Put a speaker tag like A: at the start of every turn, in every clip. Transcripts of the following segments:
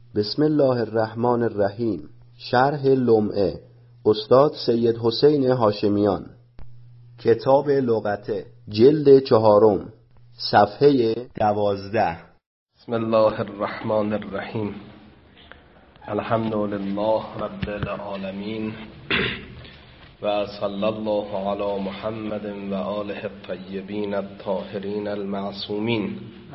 A: بسم الله الرحمن الرحیم. شرح لمعه استاد سید حسین هاشمیان. کتاب لغته جلد 4 صفحه 12.
B: بسم الله الرحمن الرحیم. الحمد لله رب العالمین و صلی الله علی محمد و آله الطیبین الطاهرین المعصومین.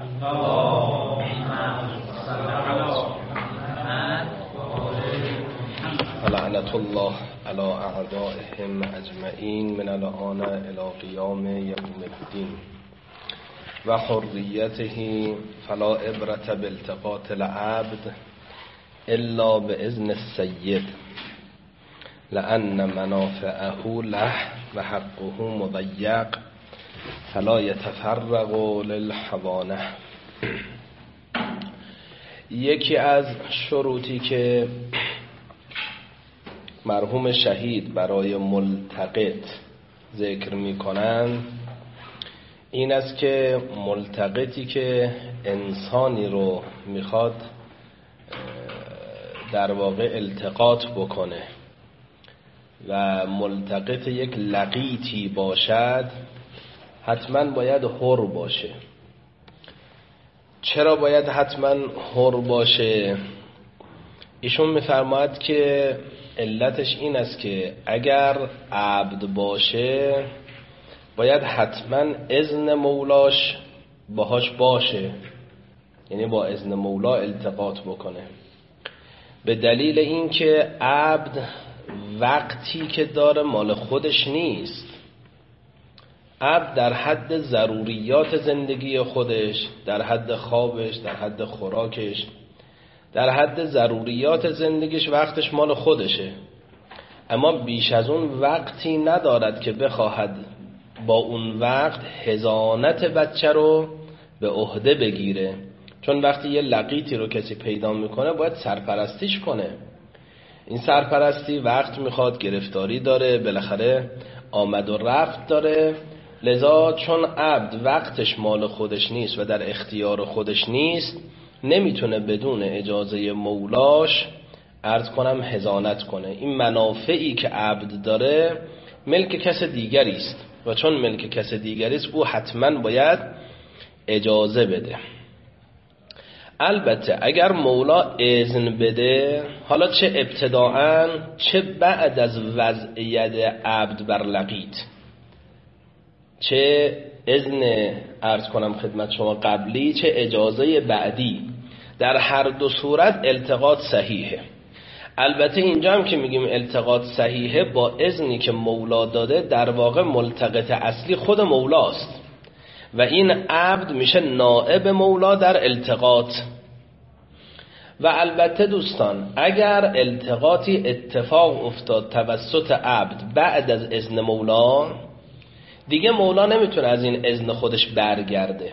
B: لعنت الله علی اعدائهم اجمعین من الآن الی قیام یوم الدین و حریته فلا عبرة بالتقاط العبد الا باذن السید لأن منافعه له و حقه مضیق فلا يتفرق للحوانه. یکی از شروطی که مرحوم شهید برای ملتقط ذکر می‌کنند این است که ملتقطی که انسانی رو میخواد در واقع التقاط بکنه و ملتقط یک لقیطی باشد حتما باید حر باشه. چرا باید حتما حر باشه؟ ایشون میفرماید که علتش این است که اگر عبد باشه باید حتما اذن مولاش باهاش باشه، یعنی با اذن مولا التقاط بکنه. به دلیل اینکه عبد وقتی که داره مال خودش نیست. عبد در حد ضروریات زندگی خودش، در حد خوابش، در حد خوراکش، در حد ضروریات زندگیش وقتش مال خودشه، اما بیش از اون وقتی ندارد که بخواهد با اون وقت حضانت بچه رو به عهده بگیره. چون وقتی یه لقیطی رو کسی پیدا میکنه باید سرپرستیش کنه. این سرپرستی وقت میخواد، گرفتاری داره، بالاخره آمد و رفت داره. لذا چون عبد وقتش مال خودش نیست و در اختیار خودش نیست، نمیتونه بدون اجازه مولاش عرض کنم حضانت کنه. این منافعی که عبد داره ملک کس دیگری است و چون ملک کس دیگری است او حتما باید اجازه بده. البته اگر مولا اذن بده، حالا چه ابتداءً چه بعد از وضعیت عبد بر لقیط، چه اذن عرض کنم خدمت شما قبلی چه اجازه بعدی، در هر دو صورت التقاط صحیحه. البته اینجا هم که میگیم التقاط صحیحه با اذنی که مولا داده، در واقع ملتقط اصلی خود مولاست و این عبد میشه نائب مولا در التقاط. و البته دوستان اگر التقاطی اتفاق افتاد توسط عبد بعد از اذن مولا، دیگه مولا نمیتونه از این اذن خودش برگرده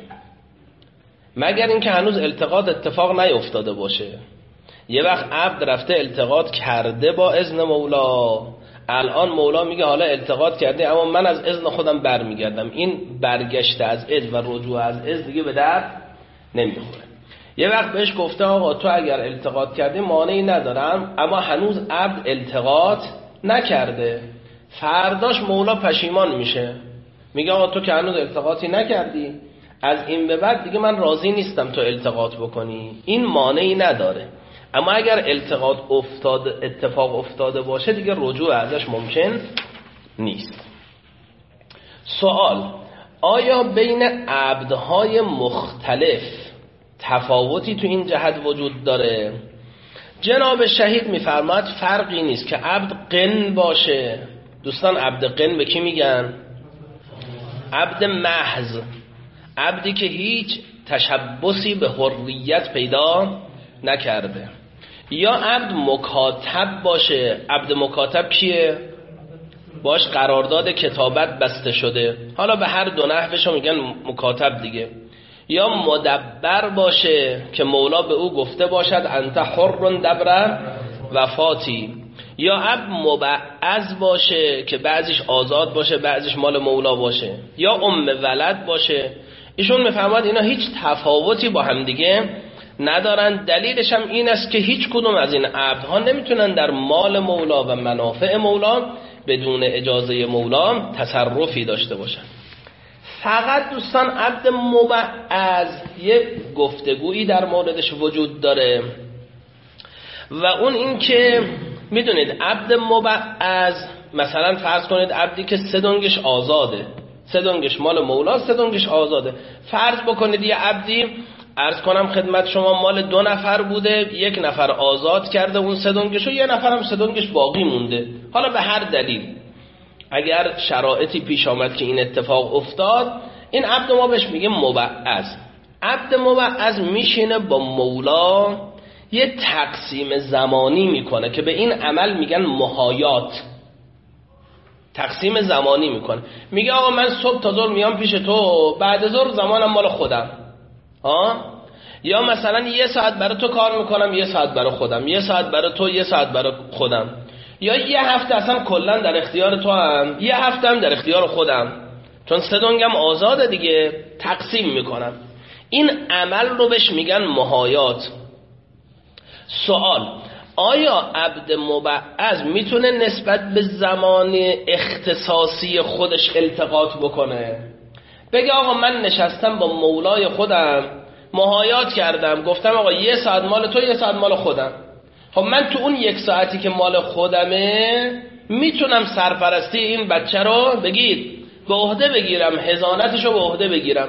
B: مگر اینکه هنوز التقاط اتفاق نیفتاده باشه. یه وقت عبد رفته التقاط کرده با اذن مولا، الان مولا میگه حالا التقاط کرده اما من از اذن خودم برمیگردم. این برگشته از اذن و رجوع از اذن دیگه به درد نمیخوره. یه وقت بهش گفته آقا تو اگر التقاط کردی مانعی ندارم، اما هنوز عبد التقاط نکرده. فرداش مولا پشیمان میشه، میگه آقا تو که هنوز التقاطی نکردی، از این به بعد دیگه من راضی نیستم تو التقاط بکنی. این مانعی نداره، اما اگر التقاط اتفاق افتاده باشه دیگه رجوع ازش ممکن نیست. سوال: آیا بین عبدهای مختلف تفاوتی تو این جهت وجود داره؟ جناب شهید میفرماید فرقی نیست که عبد قن باشه. دوستان عبد قن به کی میگن؟ عبد محض، عبدی که هیچ تشبثی به حریت پیدا نکرده. یا عبد مکاتب باشه. عبد مکاتب کیه؟ باش قرارداد کتابت بسته شده، حالا به هر دو نحوشو میگن مکاتب دیگه. یا مدبر باشه که مولا به او گفته باشد انت حر دبر وفاتی. یا عبد مبعض باشه که بعضیش آزاد باشه بعضیش مال مولا باشه. یا ولد باشه. ایشون میفهمد اینا هیچ تفاوتی با هم دیگه ندارن. دلیلش هم این است که هیچ کدوم از این عبدها نمیتونن در مال مولا و منافع مولا بدون اجازه مولا تصرفی داشته باشن. فقط دوستان عبد مبعض یک گفتگویی در موردش وجود داره و اون این که میدونید عبد مبعض مثلا فرض کنید عبدی که 3 دنگش آزاده، 3 دنگش مال مولا، 3 دنگش آزاده. فرض بکنید یه عبدی عرض کنم خدمت شما مال 2 نفر بوده، 1 نفر آزاد کرده اون 3 دنگش و 1 نفر هم 3 دنگش باقی مونده. حالا به هر دلیل اگر شرایطی پیش آمد که این اتفاق افتاد، این عبد ما بهش میگه مبعض. عبد مبعض میشینه با مولا یه تقسیم زمانی میکنه که به این عمل میگن محایات. تقسیم زمانی میکنه، میگه آقا من صبح تا ظهر میام پیش تو، بعد ظهر زمانم مال خودم. یا مثلا 1 ساعت برای تو کار میکنم، 1 ساعت برای خودم، 1 ساعت برای تو، 1 ساعت برای خودم. یا 1 هفته اصلا کلا در اختیار تو هم، 1 هفته هم در اختیار خودم، چون 3 دنگم آزاده دیگه، تقسیم میکنم. این عمل رو بهش میگن محایات. سوال: آیا عبد مبعض میتونه نسبت به زمان اختصاصی خودش التقاط بکنه؟ بگه آقا من نشستم با مولای خودم محایات کردم، گفتم آقا 1 ساعت مال تو، 1 ساعت مال خودم. خب من تو اون 1 ساعتی که مال خودمه میتونم سرپرستی این بچه رو بگید به عهده بگیرم، حضانتش رو به عهده بگیرم.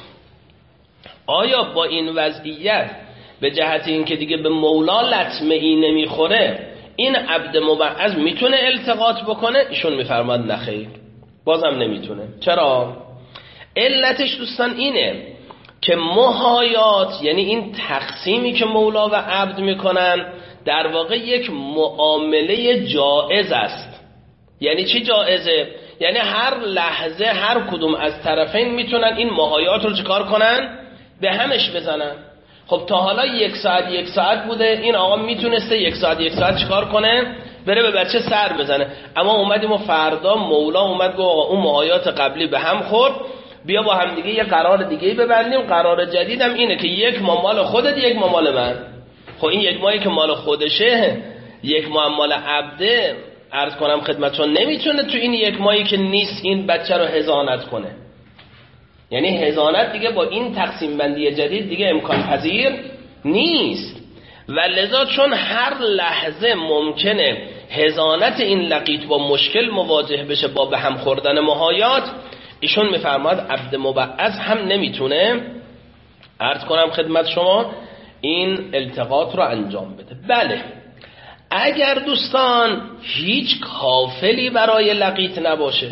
B: آیا با این وضعیت به جهت این که دیگه به مولا لطمه ای نمیخوره این عبد مبعض میتونه التقاط بکنه؟ ایشون میفرماد نخیر، بازم نمیتونه. چرا؟ علتش دوستان اینه که محایات یعنی این تقسیمی که مولا و عبد میکنن در واقع یک معامله جائز است. یعنی چی جائزه؟ یعنی هر لحظه هر کدوم از طرفین میتونن این محایات رو چیکار کنن؟ به همش بزنن. خب تا حالا 1 ساعت 1 ساعت بوده، این آقا میتونسته 1 ساعت 1 ساعت چیکار کنه؟ بره به بچه سر بزنه. اما اومدیم و فردا مولا اومد گفت آقا اون محایات قبلی به هم خورد، بیا با هم دیگه یه قرار دیگه ببندیم. قرار جدیدم اینه که 1 ماه مال خودت، 1 ماه مال من. خب این 1 ماهی که مال خودشه، 1 ماه مال عبده، عرض کنم خدمتتون نمیتونه تو این 1 ماهی که نیست این بچه رو حضانت کنه. یعنی حضانت دیگه با این تقسیم بندی جدید دیگه امکان پذیر نیست. و لذا چون هر لحظه ممکنه حضانت این لقیط با مشکل مواجه بشه با به هم خوردن محایات، ایشون میفرماد عبد مبعض هم نمیتونه عرض کنم خدمت شما این التقاط رو انجام بده. بله اگر دوستان هیچ کافلی برای لقیط نباشه،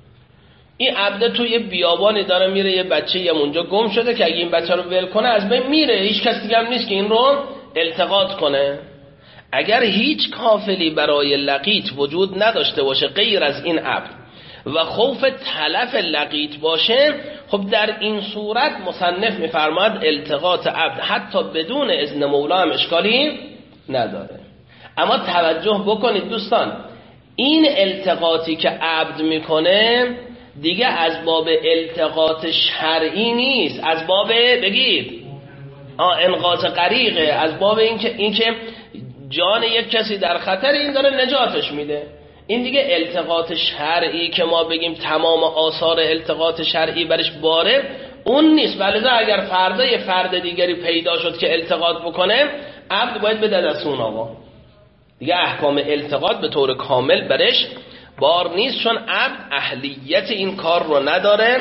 B: این عبد توی بیابانی داره میره، یه بچه یه اونجا گم شده که اگه این بچه رو ول کنه از بین میره، هیچ کس دیگه هم نیست که این رو التقاط کنه. اگر هیچ کافلی برای لقیط وجود نداشته باشه غیر از این عبد و خوف تلف لقیط باشه، خب در این صورت مصنف میفرماد التقاط عبد حتی بدون اذن مولا هم اشکالی نداره. اما توجه بکنید دوستان، این التقاطی که عبد میکنه دیگه از باب التقاط شرعی نیست، از باب بگید انقاذ غریقه، از باب اینکه جان یک کسی در خطر، این داره نجاتش میده. این دیگه التقاط شرعی که ما بگیم تمام آثار التقاط شرعی برش باره اون نیست. ولذا اگر فردا یه فرد دیگری پیدا شد که التقاط بکنه، عبد باید بده دست اون آقا، دیگه احکام التقاط به طور کامل برش بار نیست، چون عبد اهلیت این کار رو نداره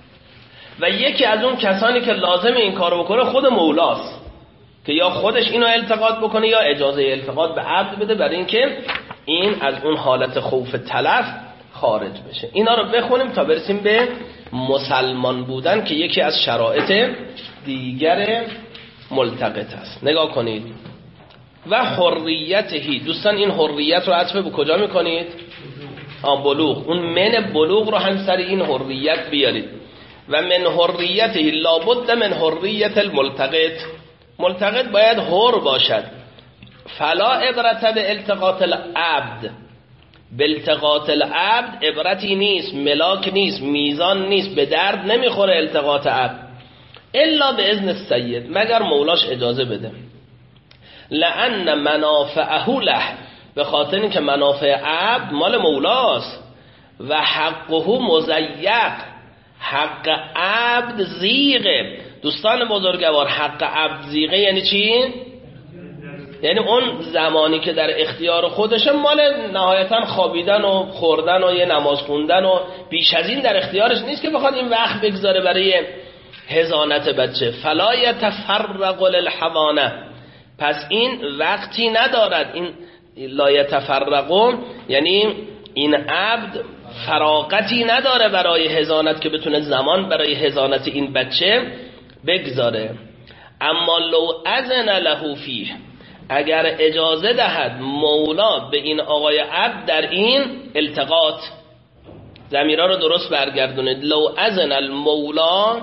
B: و یکی از اون کسانی که لازم این کار رو بکنه خود مولاست که یا خودش اینو التقاط بکنه یا اجازه التقاط به عبد بده برای اینکه این از اون حالت خوف تلف خارج بشه. اینا رو بخونیم تا برسیم به مسلمان بودن که یکی از شرایط دیگر ملتقط است. نگاه کنید. و حریتهی، دوستان این حریت رو عطف به کجا میکنید؟ بلوغ. اون من بلوغ رو هم سر این حریت بیارید. و من حریته لابد من حریت الملتقط، ملتقط باید حر باشد. فلا عبرت به التقاط العبد، به التقاط العبد عبرتی نیست، ملاک نیست، میزان نیست، به درد نمیخوره التقاط عبد. الا به اذن السید، مگر مولاش اجازه بده. لأن منافعه له، به خاطر اینکه منافع عبد مال مولاست. و حقه مضیق، حق عبد زیغه. دوستان بزرگوار، حق عبد زیغه یعنی چی؟ یعنی اون زمانی که در اختیار خودشه مال نهایتا خوابیدن و خوردن و یه نماز خوندن و بیش از این در اختیارش نیست که بخواد این وقت بگذاره برای حضانت بچه. فلا یتفرق للحضانه، پس این وقتی ندارد. این لا یتفرق یعنی این عبد فراغتی نداره برای حضانت که بتونه زمان برای حضانت این بچه بگذاره. اما لو اذن له فیه، اگر اجازه دهد مولا به این آقای عبد در این التقاط، ضمیرها رو درست برگردونید. لو اذن المولا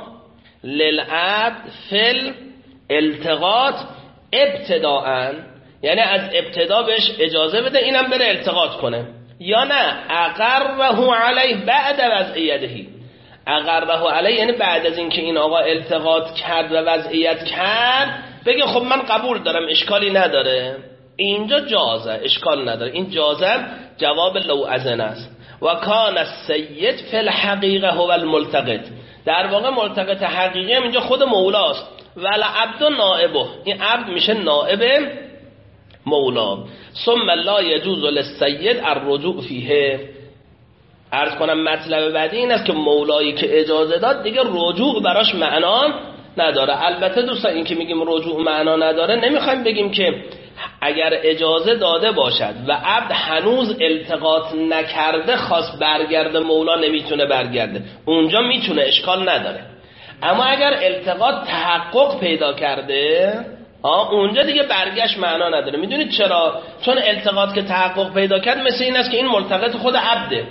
B: للعبد فی الالتقاط ابتداءً، یعنی از ابتدا بهش اجازه بده اینم بره التقاط کنه. یا نه اقره علیه بعد وضعیته، اقره علیه یعنی بعد از اینکه این آقا التقاط کرد و وضعیت کرد بگه خب من قبول دارم، اشکالی نداره. اینجا جازه، اشکال نداره. این جازه جواب لو اذن است. و کان السید فی الحقیقه هو الملتقط، در واقع ملتقط حقیقی هم اینجا خود مولاست. ولی عبد نائبه، این عبد میشه نائب مولا. ثم لا یجوز للسید الرجوع فیه. عرض کنم مطلب بعدی این است که مولایی که اجازه داد دیگه رجوع براش معنا نداره. البته دوستان این که میگیم رجوع معنا نداره نمیخوایم بگیم که اگر اجازه داده باشد و عبد هنوز التقاط نکرده خواست برگرده مولا نمیتونه برگرده، اونجا میتونه، اشکال نداره. اما اگر التقاط تحقق پیدا کرده اونجا دیگه برگشت معنا نداره. میدونید چرا؟ چون التقاط که تحقق پیدا کرد مثل این است که این ملتقط خود عبده.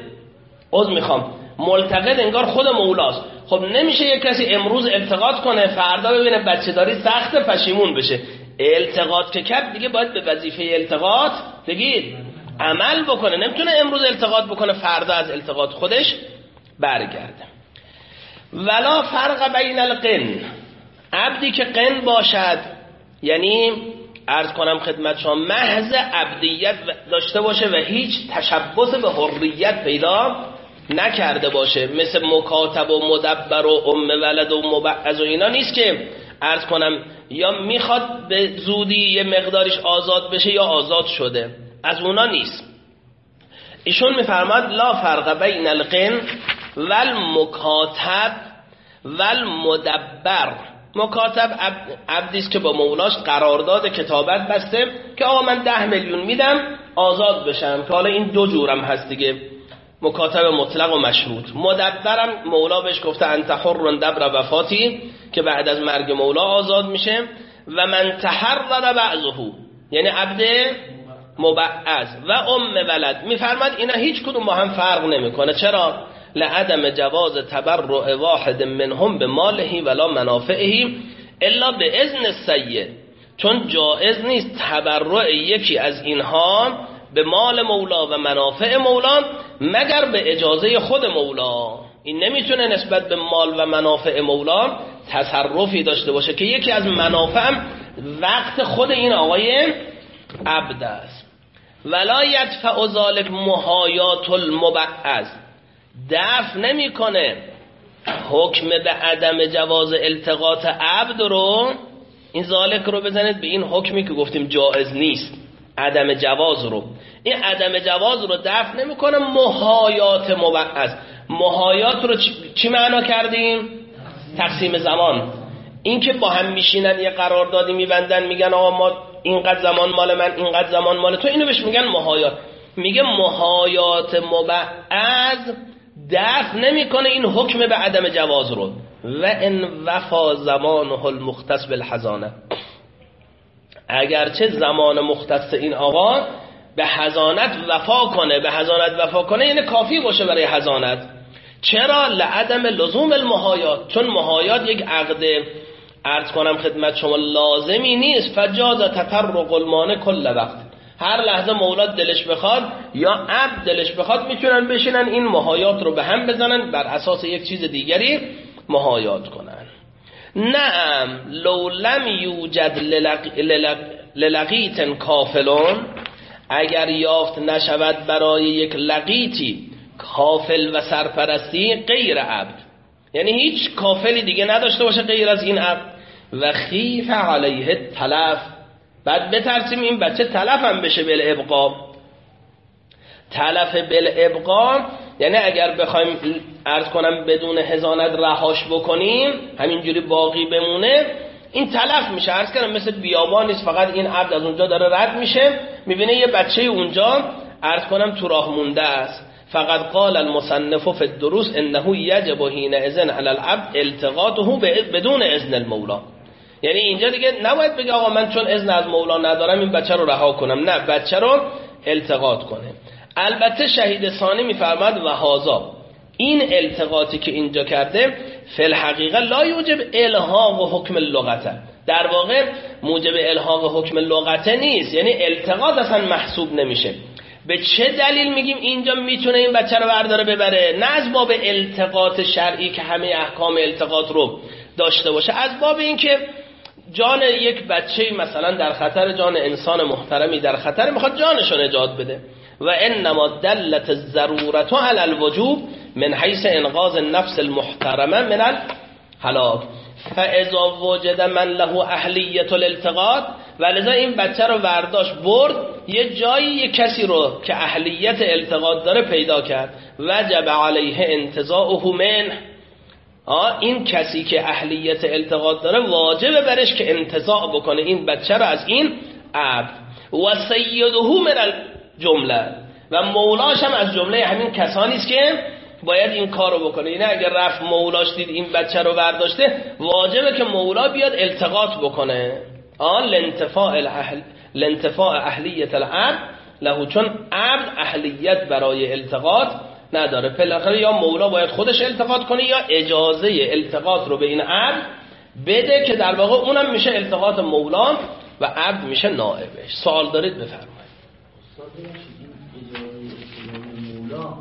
B: ملتقط انگار خود مولاست. خب نمیشه یک کسی امروز التقاط کنه فردا ببینه بچه داری سخت پشیمون بشه. التقاط که کرد دیگه باید به وظیفه التقاط بگید عمل بکنه. نمیتونه امروز التقاط بکنه فردا از التقاط خودش برگرده. ولا فرق بین القن، عبدی که قن باشد یعنی عرض کنم خدمت شما محض عبدیت داشته باشه و هیچ تشبث به حریت پیدا نکرده باشه، مثل مکاتب و مدبر و ام ولد و مبعض و اینا نیست که عرض کنم یا میخواد به زودی یه مقدارش آزاد بشه یا آزاد شده، از اونا نیست. ایشون میفرماد لا فرق بین القن والمکاتب والمدبر. مکاتب عبدیست که با مولاش قرارداد کتابت بسته که آقا من 10 میلیون میدم آزاد بشم، که حالا این دو جورم هست دیگه، مکاتب مطلق و مشروط. مدبرم مولا بهش گفته انت حر دبر وفاتی، که بعد از مرگ مولا آزاد میشه. و من تحرر بعضه یعنی عبد مبعض و ام ولد. میفرماد اینا هیچ کدوم با هم فرق نمیکنه. چرا؟ لعدم جواز تبرع واحد منهم به ماله ولا منافعه الا به اذن السید، چون جائز نیست تبرع یکی از اینها به مال مولا و منافع مولا مگر به اجازه خود مولا. این نمیتونه نسبت به مال و منافع مولا تصرفی داشته باشه که یکی از منافع وقت خود این آقای عبد است. ولا یدفع ذلک محایات المبعض، دفع نمیکنه حکم به عدم جواز التقاط عبد رو، این ذالک رو بزنید به این حکمی که گفتیم جائز نیست، عدم جواز رو، این عدم جواز رو دفع نمیکنه محایات مبعض. محایات رو چی معنا کردیم؟ تقسیم زمان. این که با هم میشینن یه قراردادی میبندن میگن آقا ما اینقدر زمان مال من اینقدر زمان مال تو، اینو بهش میگن محایات. میگه محایات مبعض دفع نمیکنه این حکم به عدم جواز رو. و ان وفا زمانه المختص بالحضانه، اگرچه زمان مختص این آقا به حضانت وفا کنه، به حضانت وفا کنه یعنی کافی باشه برای حضانت. چرا؟ لعدم لزوم المحایات، چون محایات یک عقد عرض کنم خدمت شما لازمی نیست. فجاز تطرق المانع کل وقت، هر لحظه مولاد دلش بخواد یا عبد دلش بخواد میتونن بشینن این محایات رو به هم بزنن، بر اساس یک چیز دیگری محایات کنن. نعم لو لم یوجد للقیت کافلون، اگر یافت نشود برای یک لقیتی کافل و سرپرستی غیر عبد، یعنی هیچ کافلی دیگه نداشته باشه غیر از این عبد، و خیف علیه تلف، بعد بترسیم این بچه تلف هم بشه بالابقا. تلف بالابقا یعنی اگر بخوایم عرض کنم بدون حضانت رهاش بکنیم همینجوری باقی بمونه، این تلف میشه. عرض کردم مثل بیابان نیست فقط این عبد از اونجا داره رد میشه میبینه یه بچه اونجا عرض کنم تو راه مونده است. فقط قال المصنف فی الدروس انه یجب حینئذ علی العبد التقاطه بدون اذن المولا، یعنی اینجا دیگه نباید بگه آقا من چون اذن از مولا ندارم این بچه رو رها کنم، نه، بچه رو التقاط کنه. البته شهید ثانی میفرماد و هذا، این التقاطی که اینجا کرده فی الحقیقه لا یوجب الحاق حکم اللغته، در واقع موجب الحاق حکم اللغته نیست، یعنی التقاط اصلا محسوب نمیشه. به چه دلیل میگیم اینجا میتونه این بچه رو برداره ببره؟ نه از باب التقاط شرعی که همه احکام التقاط رو داشته باشه، از باب اینکه جان یک بچه مثلا در خطر، جان انسان محترمی در خطر، میخواد جانشو نجات بده. و انما دلت الضرورة علی الوجوب من حیث انقاذ النفس المحترمه من الهلاک، فاذا وجد من له اهلیت الالتقاط، ولذا این بچه رو برداشت برد یه جایی یه کسی رو که اهلیت التقاط داره پیدا کرد، وجب علیه انتزاعه منه، این کسی که اهلیت التقاط داره واجبه برش که انتزاع بکنه این بچه رو از این عبد. و سیده من الجمله، و مولاش هم از جمله همین کسانی است که باید این کارو بکنه. یعنی اگر رفت مولاش دید این بچه رو برداشته، واجبه که مولا بیاد التقاط بکنه، لانتفاع اهلیت العبد له، چون عبد اهلیت برای التقاط نداره. بالاخره یا مولا باید خودش التقاط کنه یا اجازه التقاط رو به این عبد بده که در واقع اونم میشه التقاط مولا و عبد میشه نائبش. سوال دارید بفرمایید.
C: مولا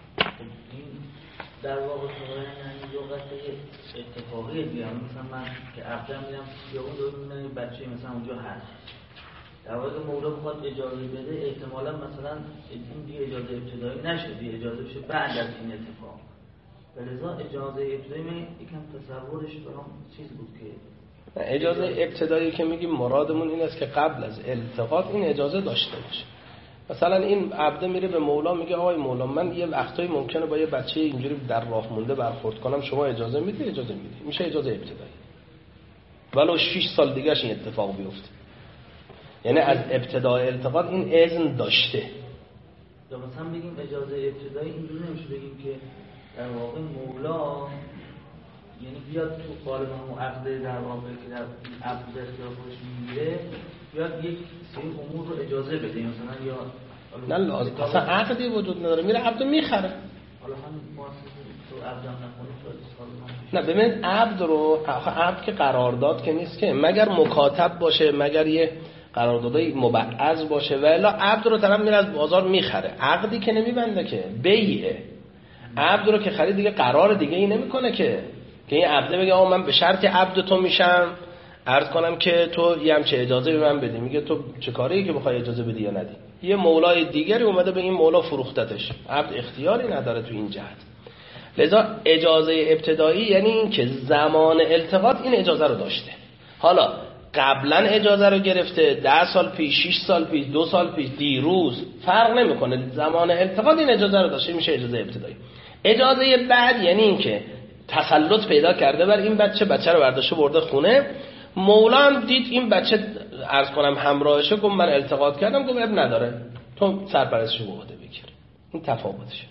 C: در واقع یعنی لغت اتفاقی دیگه، مثلا من که عبدم میرم یا اون داره میبینم این بچه مثلا اونجا هست، در واقع مولا بخواد اجازه بده احتمالا مثلا این دیگه اجازه ابتدایی نشه، دیگه اجازه بشه بعد از این اتفاق، ولذا اجازه ابتدایی من یکم تصورش برام چیز بود که
B: اجازه ابتدایی که میگیم مرادمون این است که قبل از التقاط این اجازه داشته باشه. مثلا این عبد میره به مولا میگه آقای مولا من یه وقتایی ممکنه با یه بچه اینجوری در راه مونده برخورد کنم، شما اجازه میدی؟ اجازه میدی، میشه اجازه ابتدایی، ولو 6 سال دیگهش این اتفاق بیفته، یعنی از ابتدای التقاط این اذن داشته.
C: یا مثلا بگیم اجازه ابتدایی اینجوری نمیشه بگیم که در واقع مولا یعنی بیاد تو قالب همون عقد در واقع که در عقد اختیار خودش میگیره بیاد یک سری امور رو اجازه بده، مثلا یا
B: نه لازم اصلا عقدی وجود نداره، میره عبد میخره.
C: حالا هم تو عبدم نکنید
B: نه ببینید عبد رو، عبد که قرارداد که نیست که، مگر مکاتب باشه، مگر یه قراردادی مبعض باشه، و الا عبد رو طرف میره از بازار میخره، عقدی که نمیبنده که، بیعه. عبد رو که خرید دیگه قرار دیگه ای نمیکنه که این عبد بگه آقا من به شرط عبد تو میشم، عرض کنم که تو یه همچه اجازه به من بدی، میگه تو چه کاری که بخوای اجازه بدی یا ندی. یه مولای دیگری اومده به این مولا فروختتش، عبد اختیاری نداره تو این جهت. لذا اجازه ابتدایی یعنی این که زمان التقاط این اجازه رو داشته. حالا قبلا اجازه رو گرفته 10 سال پیش، 6 سال پیش، 2 سال پیش، دیروز، فرق نمیکنه، زمان التقاط این اجازه رو داشته، میشه اجازه ابتدایی. اجازه بعد یعنی این که تسلط پیدا کرده بر این بچه رو برداشته برده خونه، مولا هم دید این بچه عرض کنم همراهشه، گفت من التقاط کردم، گفت اب نداره تو سرپرستشو به عهده بگیر. این تفاوتشه.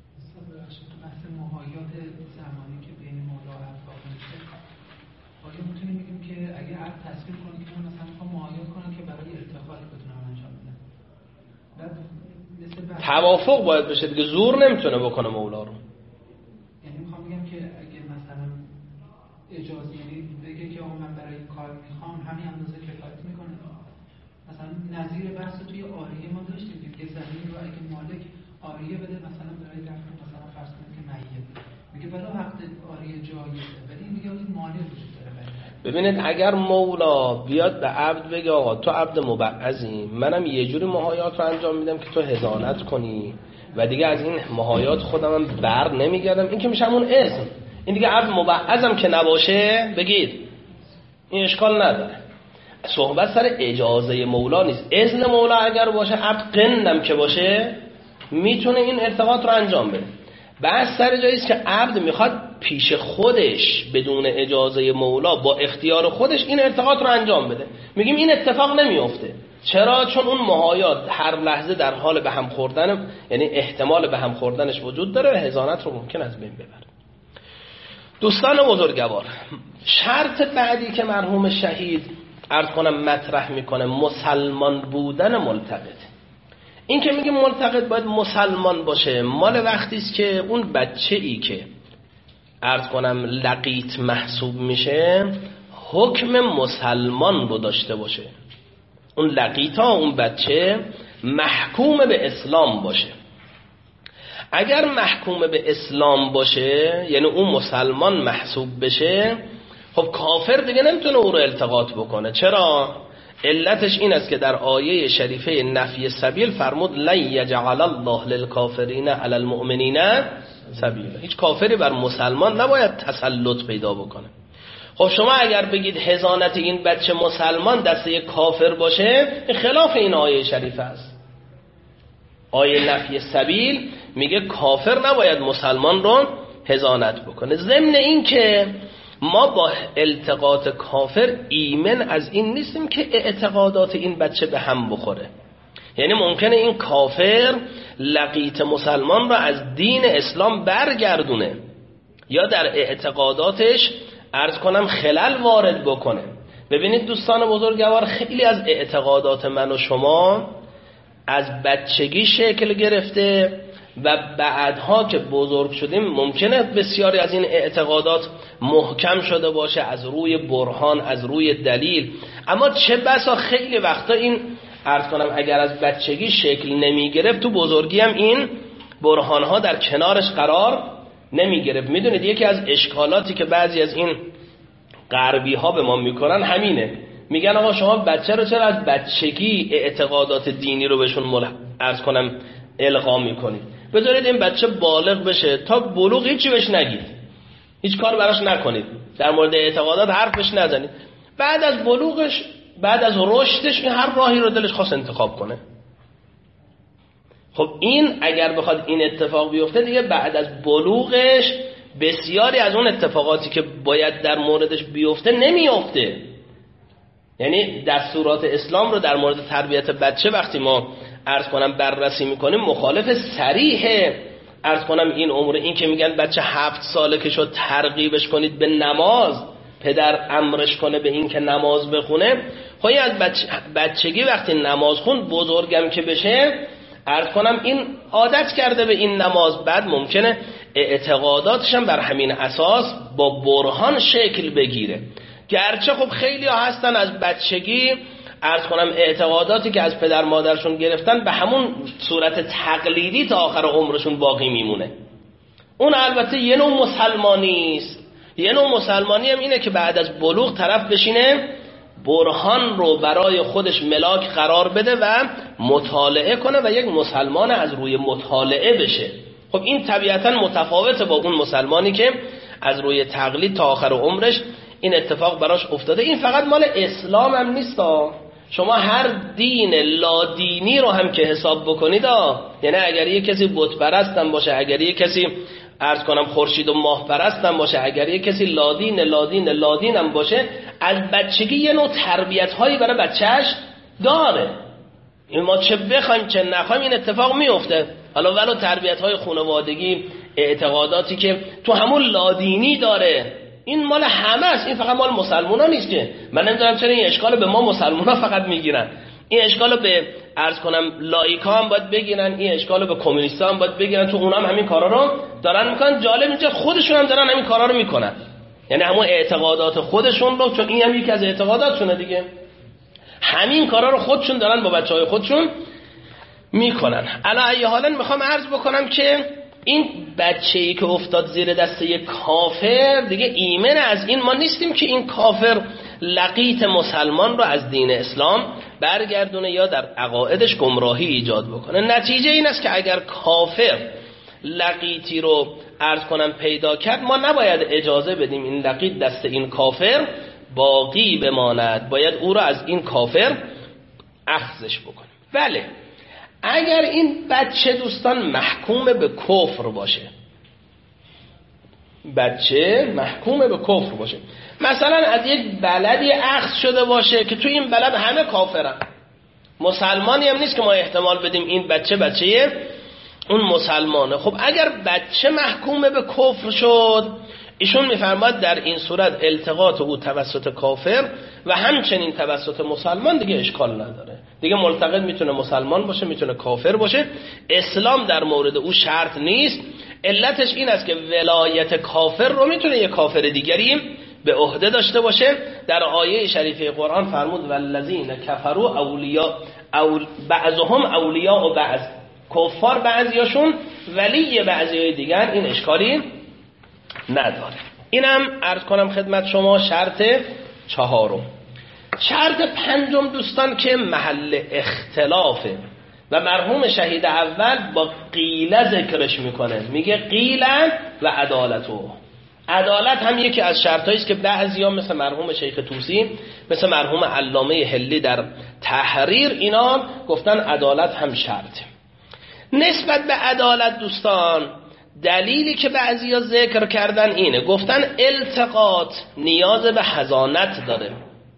D: بحث مهایات زمانی که بین مولا و عبد واقع میشه، آیا میتونیم بگیم که اگه عبد تصمیم کنه که من مثلا میخوام مهایات کنم که برای التقاط بتونم انجام بدم،
B: توافق باید بشه دیگه، زور نمیتونه بکنه مولا رو.
D: یعنی میخوام بگم که اگه مثلا اجازه بگه که آقا من برای کار میخوام همین اندازه کفایت میکنه، مثلا نظیر بحث توی آریه ما داشتیم که زمین رو اگه مالک آریه بده مثلا برای دفع مثلا فرض کنید که میه، میگه برای وقت آریه جایزه، ولی میگه این مانع وجود داره برای
B: ببینید اگر مولا بیاد به عبد بگه آقا تو عبد مبعضی، منم یه جوری مهایات رو انجام میدم که تو حضانت کنی و دیگه از این مهایات خودم بر نمیگردم، این که میشه همون اسم. این دیگه عبد مبعضم که نباشه بگید این اشکال نداره. صحبت سر اجازه مولا نیست. اذن مولا اگر باشه، عبد قندم که باشه، میتونه این ارتقاط رو انجام بده. بس سر جاییست که عبد میخواد پیش خودش بدون اجازه مولا با اختیار خودش این ارتقاط رو انجام بده. میگیم این اتفاق نمیفته. چرا؟ چون اون مهایات هر لحظه در حال به هم خوردن، یعنی احتمال به هم خوردنش وجود داره، حضانت رو ممکن از بین ببره. دوستان بزرگوار، شرط بعدی که مرحوم شهید عرض کنم مطرح میکنه مسلمان بودن ملتقط. این که میگه ملتقط باید مسلمان باشه، مال وقتی است که اون بچه‌ای که عرض کنم لقیط محسوب میشه حکم مسلمان رو داشته باشه. اون لقیطا، اون بچه محکوم به اسلام باشه. اگر محکوم به اسلام باشه، یعنی اون مسلمان محسوب بشه، خب کافر دیگه نمیتونه او رو التقاط بکنه. چرا؟ علتش این است که در آیه شریفه نفی سبیل فرمود لن یجعل الله للکافرین علی المؤمنین سبیلا. هیچ کافری بر مسلمان نباید تسلط پیدا بکنه. خب شما اگر بگید حضانت این بچه مسلمان دسته کافر باشه، خلاف این آیه شریفه است. آیه نفی سبیل میگه کافر نباید مسلمان رو حضانت بکنه. ضمن این که ما با التقاط کافر ایمن از این نیستیم که اعتقادات این بچه به هم بخوره. یعنی ممکنه این کافر لقیط مسلمان را از دین اسلام برگردونه یا در اعتقاداتش عرض کنم خلل وارد بکنه. ببینید دوستان بزرگوار، خیلی از اعتقادات من و شما از بچگی شکل گرفته و بعدها که بزرگ شدیم ممکنه بسیاری از این اعتقادات محکم شده باشه از روی برهان، از روی دلیل، اما چه بسا خیلی وقتا این عرض کنم اگر از بچگی شکل نمی گرفت تو بزرگی هم این برهانها در کنارش قرار نمی گرفت. میدونید یکی از اشکالاتی که بعضی از این غربی ها به ما میکنن همینه، میگن آقا شما بچه رو چرا از بچگی اعتقادات دینی رو بهشون عرض کنم القا میکنید؟ بذارید این بچه بالغ بشه، تا بلوغ هیچی بهش نگید، هیچ کار براش نکنید، در مورد اعتقادات حرفش نزنید. بعد از بلوغش، بعد از رشدش، هر راهی رو دلش خواست انتخاب کنه. خب این اگر بخواد این اتفاق بیفته، دیگه بعد از بلوغش بسیاری از اون اتفاقاتی که باید در موردش بیفته نمیفته. یعنی دستورات اسلام رو در مورد تربیت بچه وقتی ما عرض کنم بررسی میکنیم، مخالف صریح عرض کنم این امور. این که میگن بچه 7 ساله که شد ترغیبش کنید به نماز، پدر امرش کنه به این که نماز بخونه، خب از بچگی وقتی نماز خون، بزرگم که بشه عرض کنم این عادت کرده به این نماز، بعد ممکنه اعتقاداتش هم بر همین اساس با برهان شکل بگیره. گرچه خب خیلی ها هستن از بچگی عرض کنم اعتقاداتی که از پدر مادرشون گرفتن به همون صورت تقلیدی تا آخر عمرشون باقی میمونه. اون البته یه نوع مسلمانی است. یه نوع مسلمانی هم اینه که بعد از بلوغ طرف بشینه برهان رو برای خودش ملاک قرار بده و مطالعه کنه و یک مسلمان از روی مطالعه بشه. خب این طبیعتا متفاوته با اون مسلمانی که از روی تقلید تا آخر عمرش این اتفاق براش افتاده. این فقط مال اسلام هم نیست. شما هر دین لادینی رو هم که حساب بکنید، یعنی اگر یک کسی بت پرست هم باشه، اگر یک کسی عرض کنم خورشید و ماه پرست هم باشه، اگر یک کسی لادین هم باشه، از بچگی یه نوع تربیت هایی برای بچهش داره. این ما چه بخوایم چه نخوایم این اتفاق میفته. حالا ولو تربیت های خانوادگی، اعتقاداتی که تو همون لادینی داره، این مال همه است. این فقط مال مسلمان ها نیست که من نمیدونم چرا این اشکال به ما مسلمان ها فقط میگیرن. این اشکال به عرض کنم لایکا هم باید بگیرن، این اشکال به کمونیستا هم باید بگیرن. تو اونها هم همین کارا رو دارن میکنن. جالب اینجا خودشون هم دارن همین کارا رو میکنن، یعنی همون اعتقادات خودشون رو، چون این هم یکی از اعتقاداتشونه دیگه، همین کارا رو خودشون دارن با بچهای خودشون میکنن. علی ای حالا میخوام عرض بکنم که این بچه‌ای که افتاد زیر دست یک کافر دیگه ایمن از این ما نیستیم که این کافر لقیط مسلمان رو از دین اسلام برگردونه یا در عقایدش گمراهی ایجاد بکنه. نتیجه این است که اگر کافر لقیطی رو عرض کنم پیدا کرد، ما نباید اجازه بدیم این لقیط دست این کافر باقی بماند، باید او رو از این کافر اخذش بکنیم. بله اگر این بچه دوستان محکوم به کفر باشه، بچه محکوم به کفر باشه، مثلا از یک بلدی اخذ شده باشه که تو این بلد همه کافرن، مسلمانی هم نیست که ما احتمال بدیم این بچه اون مسلمانه. خب اگر بچه محکوم به کفر شد، ایشون میفرماد در این صورت التقاط او توسط کافر و همچنین توسط مسلمان دیگه اشکال نداره. دیگه ملتقط میتونه مسلمان باشه، میتونه کافر باشه، اسلام در مورد او شرط نیست. علتش این است که ولایت کافر رو میتونه یک کافر دیگری به عهده داشته باشه. در آیه شریفه قرآن فرمود والذین کفروا اولیاء بعضهم اولیاء و بعض، کفار بعضیاشون ولی بعضیای دیگر، این اشکالی نداره. اینم عرض کنم خدمت شما شرط چهارم. شرط پنجم دوستان که محل اختلافه و مرحوم شهید اول با قیله ذکرش میکنه، میگه قیله و عدالتو. عدالت هم یکی از شرطایی است که بعضیا مثل مرحوم شیخ طوسی، مثل مرحوم علامه حلی در تحریر، اینا گفتن عدالت هم شرطه. نسبت به عدالت دوستان دلیلی که بعضیا ذکر کردن اینه، گفتن التقاط نیاز به حضانت داره.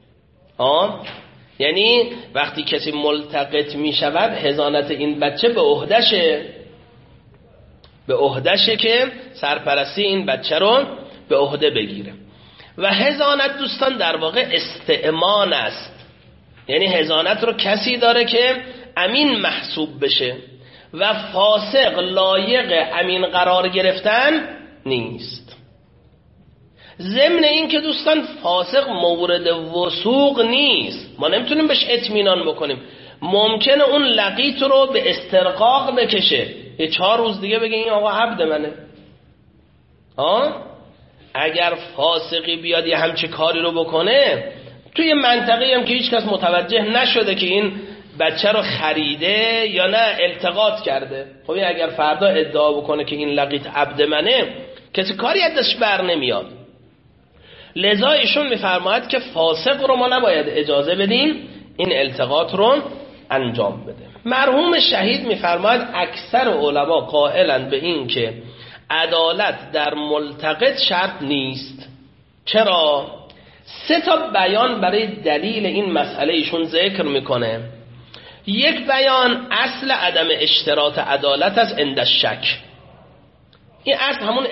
B: یعنی وقتی کسی ملتقط می شود حضانت این بچه به عهدشه که سرپرستی این بچه رو به عهده بگیره. و حضانت دوستان در واقع استئمان است، یعنی حضانت رو کسی داره که امین محسوب بشه و فاسق لایق امین قرار گرفتن نیست. ضمن این که دوستان فاسق مورد وثوق نیست، ما نمیتونیم بهش اطمینان بکنیم. ممکنه اون لقیط رو به استرقاق بکشه، 4 روز دیگه بگه این آقا عبد منه. اگر فاسقی بیاد یه همچی کاری رو بکنه توی منطقه هم که هیچ کس متوجه نشده که این بچه رو خریده یا نه التقاط کرده، خب این اگر فردا ادعا بکنه که این لقیط عبد منه، کسی کاری ازش بر نمیاد. لذا ایشون میفرماید که فاسق رو ما نباید اجازه بدیم این التقاط رو انجام بده. مرحوم شهید میفرماید اکثر علما قائلند به این که عدالت در ملتقط شرط نیست. چرا؟ 3 بیان برای دلیل این مسئله ایشون ذکر میکنه. یک بیان اصل عدم اشتراط عدالت است عند الشک. این اصل همون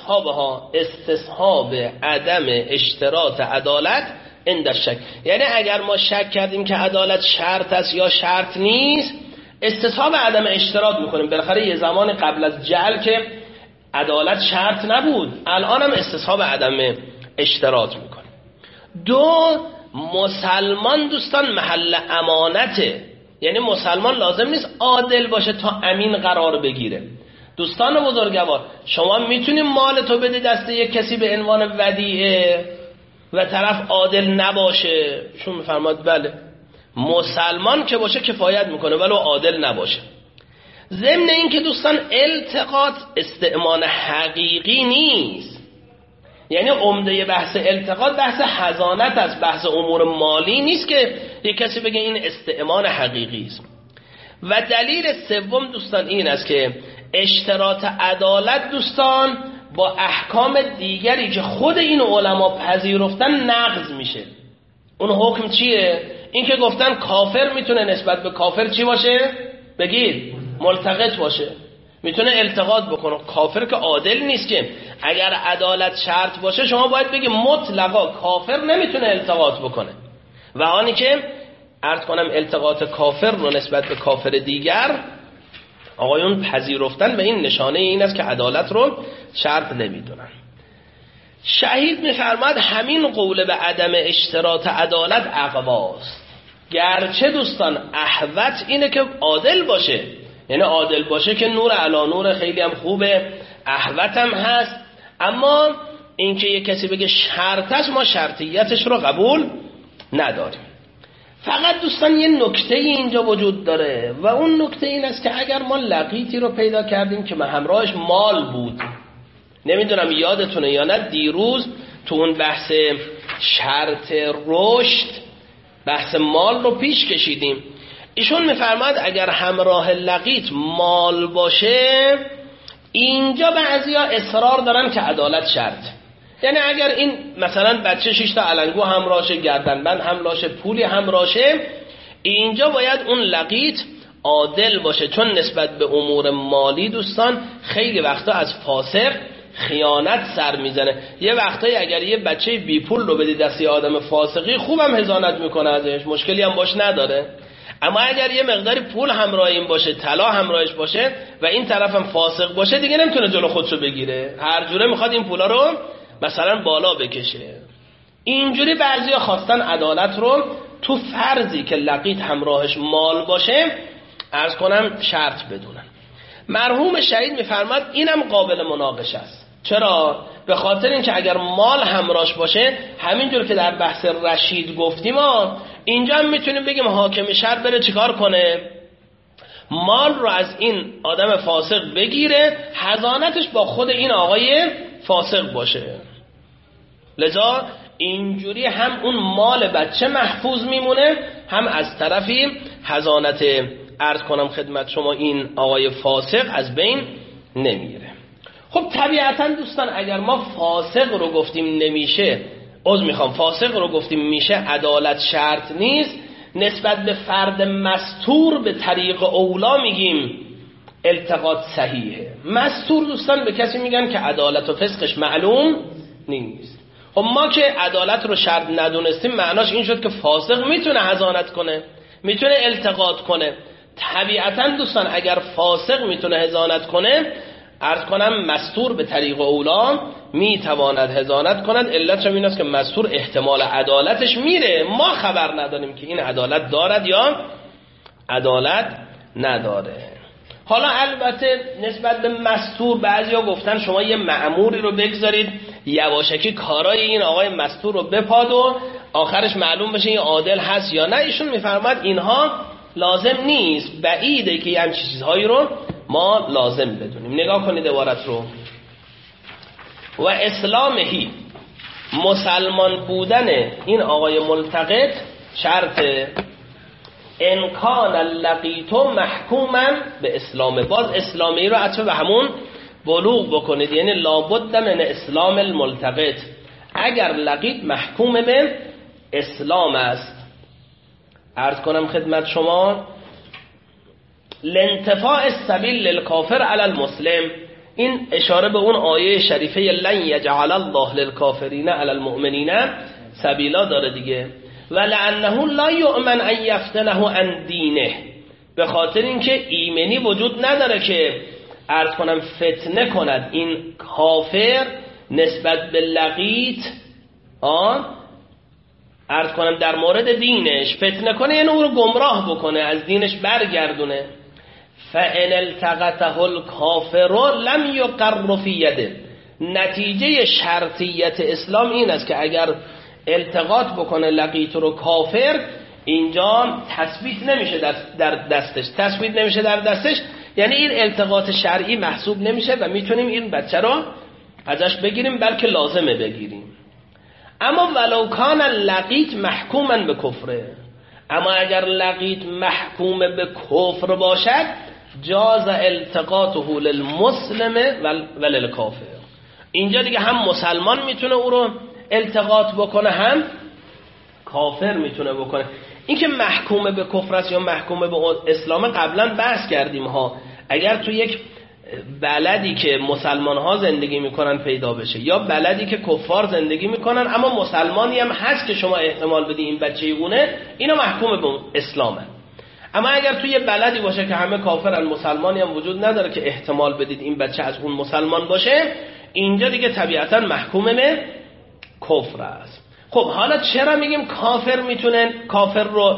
B: استصحاب عدم اشتراط عدالت عند الشک، یعنی اگر ما شک کردیم که عدالت شرط است یا شرط نیست، استصحاب عدم اشتراط میکنیم. بالاخره یه زمان قبل از جعل که عدالت شرط نبود، الان هم استصحاب عدم اشتراط میکنیم. 2 مسلمان دوستان محل امانته، یعنی مسلمان لازم نیست عادل باشه تا امین قرار بگیره. دوستان بزرگوار، شما میتونیم مال تو بدی دست یک کسی به عنوان ودیعه و طرف عادل نباشه؟ شون میفرماد بله، مسلمان که باشه کفایت میکنه ولو عادل نباشه. ضمن این که دوستان التقاط استئمان حقیقی نیست، یعنی عمده بحث التقاط بحث حضانت است، بحث امور مالی نیست که یک کسی بگه این استئمان حقیقی است. و دلیل سوم دوستان این است که اشتراط عدالت دوستان با احکام دیگری که خود این علما پذیرفتن نقض میشه. اون حکم چیه؟ این که گفتن کافر میتونه نسبت به کافر چی باشه؟ بگید ملتقط باشه، میتونه التقاط بکنه. کافر که عادل نیست که. اگر عدالت شرط باشه شما باید بگی مطلقا کافر نمیتونه التقاط بکنه. و آنی که عرض کنم التقاط کافر رو نسبت به کافر دیگر آقایون پذیرفتن، به این نشانه این است که عدالت رو شرط نمیدونن. شهید میفرماد همین قول به عدم اشتراط عدالت اقواست، گرچه دوستان احوط اینه که عادل باشه، یعنی عادل باشه که نور علی نور، خیلی هم خوبه، احوط هم هست. اما اینکه یک کسی بگه شرط است، ما شرطیتش رو قبول نداریم. فقط دوستان یه نکته اینجا وجود داره و اون نکته این است که اگر ما لقیطی رو پیدا کردیم که همراهش مال بود، نمیدونم یادتونه یا نه، دیروز تو اون بحث شرط رشد بحث مال رو پیش کشیدیم. ایشون میفرماد اگر همراه لقیط مال باشه، اینجا بعضیا اصرار دارن که عدالت شرط. یعنی اگر این مثلا بچه 6 تا علنگو همراهشه، گردنبند همراهشه، پولی همراهشه، اینجا باید اون لقیط عادل باشه، چون نسبت به امور مالی دوستان خیلی وقتا از فاسق خیانت سر میزنه. یه وقتایی اگر یه بچه بی پول رو بدی دست یه آدم فاسقی، خوبم هضانت میکنه ازش، مشکلی هم باش نداره. اما اگر یه مقداری پول همراه این باشه، طلا همراهش باشه و این طرف هم فاسق باشه، دیگه نمیتونه جلو خودشو بگیره، هر جوره میخواد این پولا رو مثلا بالا بکشه. اینجوری بعضیا خواستن عدالت رو تو فرضی که لقیط همراهش مال باشه عرض کنم شرط بدونن. مرحوم شهید میفرماد اینم قابل مناقشه است. چرا؟ به خاطر اینکه اگر مال همراهش باشه، همینجور که در بحث رشید گفتیم، اینجا هم میتونیم بگیم حاکم شهر بره چیکار کنه؟ مال رو از این آدم فاسق بگیره، حضانتش با خود این آقای فاسق باشه. لذا اینجوری هم اون مال بچه محفوظ میمونه، هم از طرفی حضانت عرض کنم خدمت شما این آقای فاسق از بین نمیره. خب طبیعتا دوستان اگر ما فاسق رو گفتیم نمیشه، فاسق رو گفتیم میشه، عدالت شرط نیست، نسبت به فرد مستور به طریق اولا میگیم التقاط صحیحه. مستور دوستان به کسی میگن که عدالت و فسقش معلوم نیست. خب ما که عدالت رو شرط ندونستیم، معناش این شد که فاسق میتونه حضانت کنه، میتونه التقاط کنه. طبیعتا دوستان اگر فاسق میتونه حضانت کنه، عرض کنم مستور به طریق اولا میتواند حضانت کند. علتش این است که مستور احتمال عدالتش میره، ما خبر نداریم که این عدالت دارد یا عدالت نداره. حالا البته نسبت به مستور بعضیا گفتن شما یه مأموری رو بگذارید یواشکی کارای این آقای مستور رو بپاد و آخرش معلوم بشه این عادل هست یا نه. ایشون میفرماد اینها لازم نیست، بعیده که همین چیزهایی رو ما لازم بدونیم. نگاه کنید عبارت رو. و اسلامهی، مسلمان بودن این آقای ملتقط شرط انکان لقیتو محکوما به اسلام. باز اسلامی رو عطف به همون بلوغ بکنید، یعنی لابد من اسلام الملتقط، اگر لقیت محکوم به اسلام است. عرض کنم خدمت شما لانتفاع السبیل للکافر علی المسلم، این اشاره به اون آیه شریفه لن یجعل الله للکافرین علی المؤمنین سبیلا داره دیگه. ولعنه لا یؤمن ان یفتنه عن دینه، به خاطر اینکه ایمنی وجود نداره که عرض کنم فتنه کند این کافر نسبت به لقیط، عرض کنم در مورد دینش فتنه کنه، یعنی او رو گمراه بکنه، از دینش برگردونه. فَإِنْ الْتَقَطَهُ الْكَافِرُ لَمْ يُقَرَّ فِي يَدِهِ، نتیجه شرطیت اسلام این است که اگر التقاط بکنه لقیط رو کافر، اینجا تثبیت نمیشه در دستش، تثبیت نمیشه در دستش، یعنی این التقاط شرعی محسوب نمیشه و میتونیم این بچه رو ازش بگیریم، بلکه لازمه بگیریم. اما ولو کان لقیط محکوما به کفره، اما اگر لقیط محکوم به کفر باشد جاز التقاطه للمسلم و للکافر. اینجا دیگه هم مسلمان میتونه او رو التقاط بکنه، هم کافر میتونه بکنه. این که محکوم به کفر است یا محکوم به اسلام قبلا بحث کردیم ها. اگر تو یک بلدی که مسلمان ها زندگی میکنن پیدا بشه، یا بلدی که کفار زندگی میکنن اما مسلمانی هم هست که شما احتمال بدی این بچه اونه، اینا محکوم به اسلامه. اما اگر تو یه بلدی باشه که همه کافرن، مسلمانی هم وجود نداره که احتمال بدید این بچه از اون مسلمان باشه، اینجا دیگه طبیعتا محکوم به کفر است. خب حالا چرا میگیم کافر میتونه کافر رو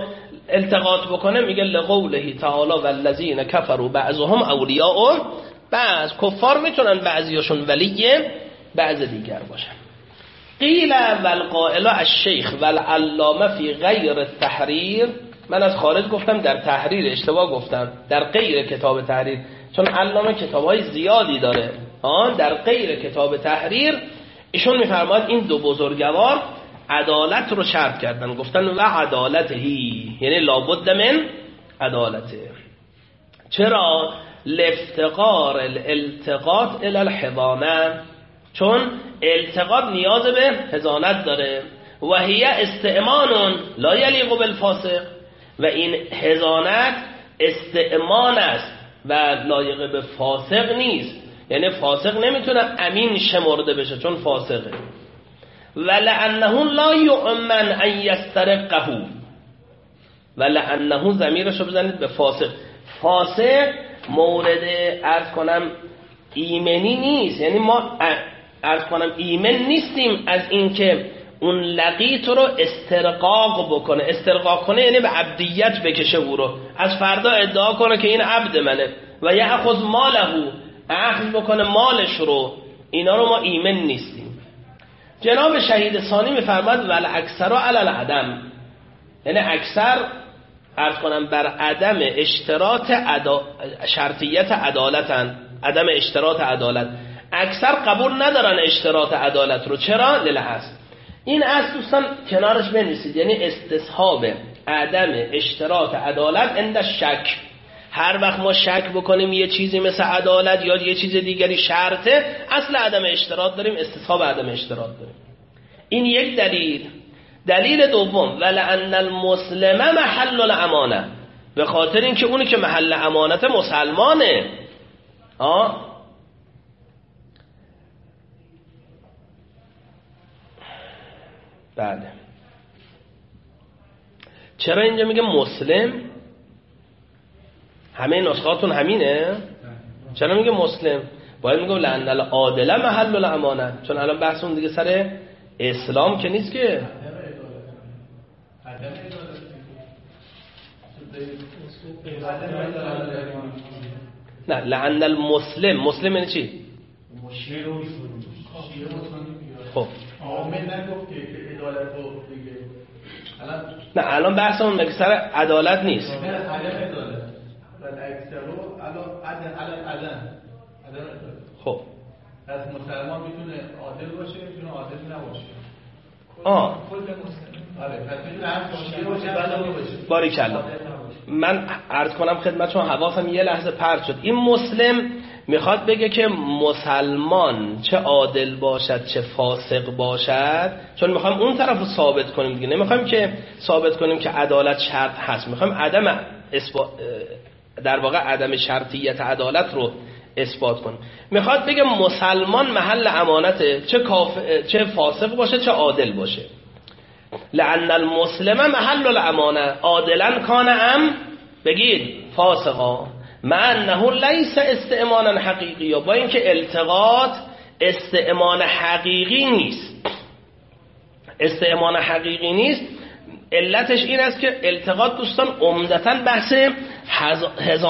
B: التقاط بکنه میگه لقوله تعالی والذین کفروا بعضهم اولیاء بعض. کفار میتونن بعضیاشون ولی بعض دیگر باشن. قیل والقائل الشیخ والعلامه فی غیر التحریر. من از خارج گفتم در تحریر، اشتباه گفتم در غیر کتاب تحریر، چون علامه کتابای زیادی داره. در غیر کتاب تحریر ایشون میفرماید این دو بزرگوار عدالت رو شرط کردن، گفتن و عدالتهی، یعنی لابد من عدالته. چرا؟ لافتقار الالتقاط الى الحضانه، چون التقاط نیاز به حضانت داره. و هی استئمان لا یلیق بالفاسق، و این حضانت استئمان است و لایق به فاسق نیست. یعنی فاسق نمیتونه امین شمرده بشه چون فاسقه. ولعنه لا یؤمن ان یسترقه، ولعنه ضمیرشو بزنید به فاسق. فاسق مورد عرض کنم ایمنی نیست، یعنی ما عرض کنم ایمن نیستیم از اینکه اون لقیط رو استرقاق بکنه. استرقاق کنه یعنی به عبدیت بکشه او رو، از فردا ادعا کنه که این عبد منه و یأخذ ماله، اخذ بکنه مالش رو. اینا رو ما ایمن نیستیم. جناب شهید ثانی میفرماد ول اکثر علی العدم، یعنی اکثر عرض کنم بر عدم اشتراط شرطیت عدالتن، عدم اشتراط عدالت. اکثر قبول ندارن اشتراط عدالت رو. چرا؟ للحظ. این اصل دوستان کنارش بنویسید، یعنی استصحاب عدم اشتراط عدالت عند شک. هر وقت ما شک بکنیم یه چیزی مثل عدالت یا یه چیز دیگری شرطه، اصل عدم اشتراط داریم، استصحاب عدم اشتراط داریم. این یک دلیل. دلیل دوم ولعن المسلم محل الامانه، به خاطر اینکه اونی که محل امانت مسلمانه. بله. چرا اینجا میگه مسلم؟ همه نسخاتون همینه؟ چرا میگه مسلم؟ باید میگه لعن العادل محل الامانه، چون الان بحثون دیگه سر اسلام که نیست که. نه لعن المسلم، مسلم یعنی چی؟ خب نه الان بحثمون مگه سر عدالت نیست. خب
E: از مسلمان میتونه عادل باشه، میتونه عادل نباشه.
B: باریکلا. من عرض کنم خدمت شما، حواسم یه لحظه پرت شد. این مسلم میخواد بگه که مسلمان چه عادل باشد چه فاسق باشد، چون میخوایم اون طرف رو ثابت کنیم دیگه. نمیخوایم که ثابت کنیم که عدالت شرط هست، میخوایم در واقع عدم شرطیت عدالت رو اثبات کنیم. میخواد بگه مسلمان محل امانته، چه فاسق باشه چه عادل باشه. لعن المسلم محل الامانه عادلا کان ام، بگید فاسقا، مع انه لیس استئمانا حقیقی، با اینکه التقاط استئمان حقیقی نیست. استئمان حقیقی نیست. علتش این است که التقاط دوستان عمدتاً بحث